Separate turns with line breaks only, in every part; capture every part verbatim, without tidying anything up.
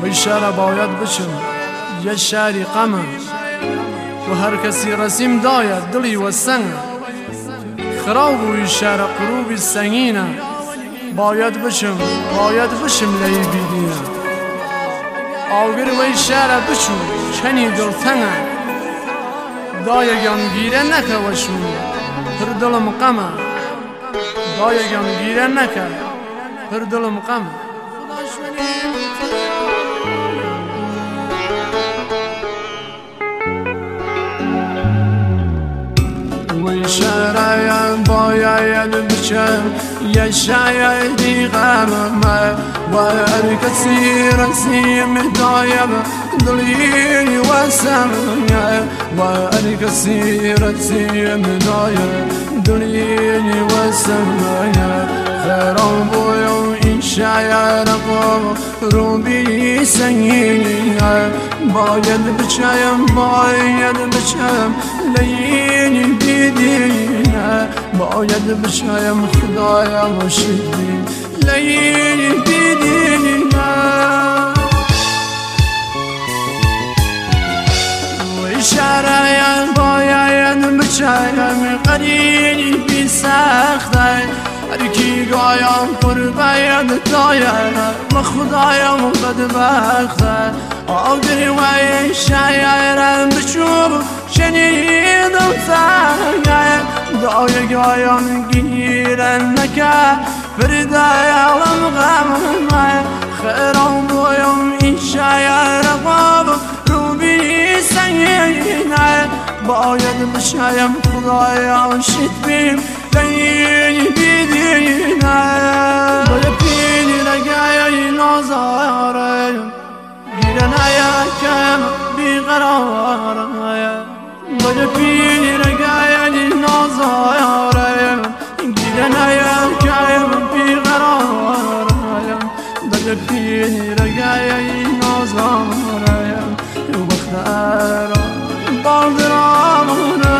وی شهر باید بچم یه شهری غمه و هر کسی رسیم داید دلی و سنگ خراب وی شهر قروبی سنگینه باید بچم باید بچم لی بیدینه آگر وی شهر بچو چنی دلتنگه دایگم گیره نکه وشون پر دلم غمه دایگم گیره نکه پر دلم غمه وی شهر باید بچم یه شهری غمه و هر کسی رسیم دایم دلی و سنگه و هر کسی رسیم دایم دلی و سنگه خرام بویم این شهر قروبی سنگینه باید بچم باید بچم لیلی بیدینه باید بچم خدایا شدی لیلی بیدینه وی شهر باید بچم قریبی سخته هر کی گایم پر باید داید و خدایم بدبخته آگر وی شهرم بچوب شنیدم سنگه دای گایم گیرن نکه فردایالم غمه خیرم بویم این شهر قاب روبی سنگینه باید بشایم خدایا شد بیم لیلی بیدینه باید پیلی رگای نازاره گیرن یکم بیقراره باید پیلی رگای نازاره گیرن یکم بیقراره باید پیلی رگای نازاره بختر بالدرانه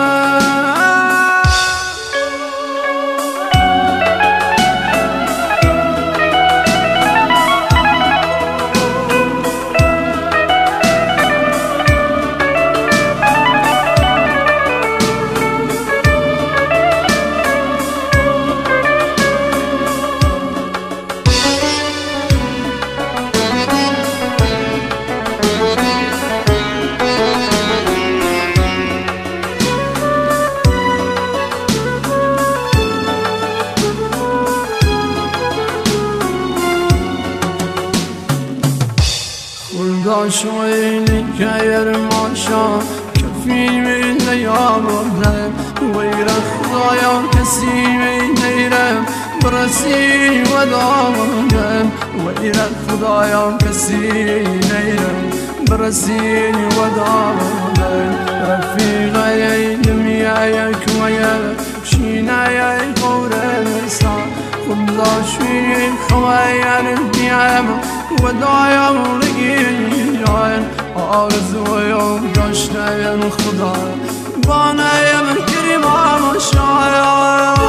شويني كاير ماشا كفي من يامرهم وير خدايا كسي من نيرم برسي ودامرهم وير خدايا كسي نيرم برسي ودامرهم رفيقي دميايك ويا شينايا قورسا خدا شوي خوايا الديام ودايم رگیان آرزویم داشتم خدا بانایم کریمم شاید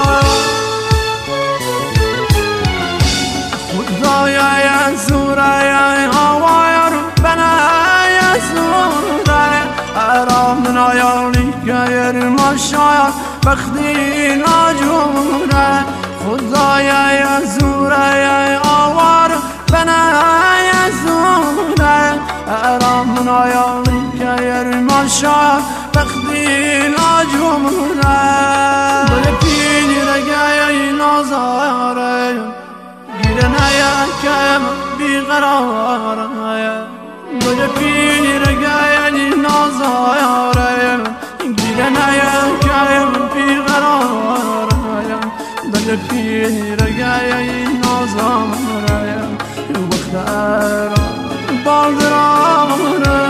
خدایا زورای هوای بنای زورای آرام نایالی که ماشاید بختی ناجوره خدایا زورای هوای بنای زورای آرام نایالی که ماشاید بختی ناجوره بله پیلی رگای نازاره گیرن یکم بیقراره بله پیلی رگای نازاره گیرن یکم بیقراره بله پیلی رگای نازاره بختر بالدرانه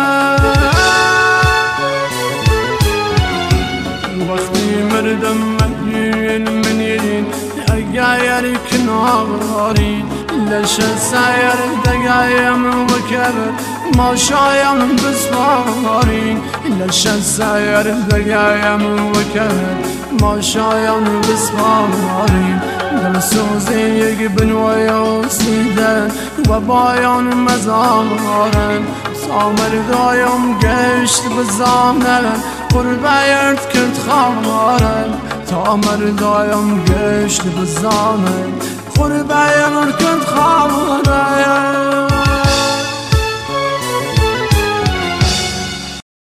وقتی مردم مهین منیرین اگر کناری لش سایر دقایم وكبر ما شایم بسپارین لش سایر دقایم وكبر ما شایم بسپارین دل دلسوزی یک بنوی آسیدن و بایان مزارن سامر دایم گشت بزامن قربه یرد کرد خامارن تامر دایم گشت بزامن قربه یرد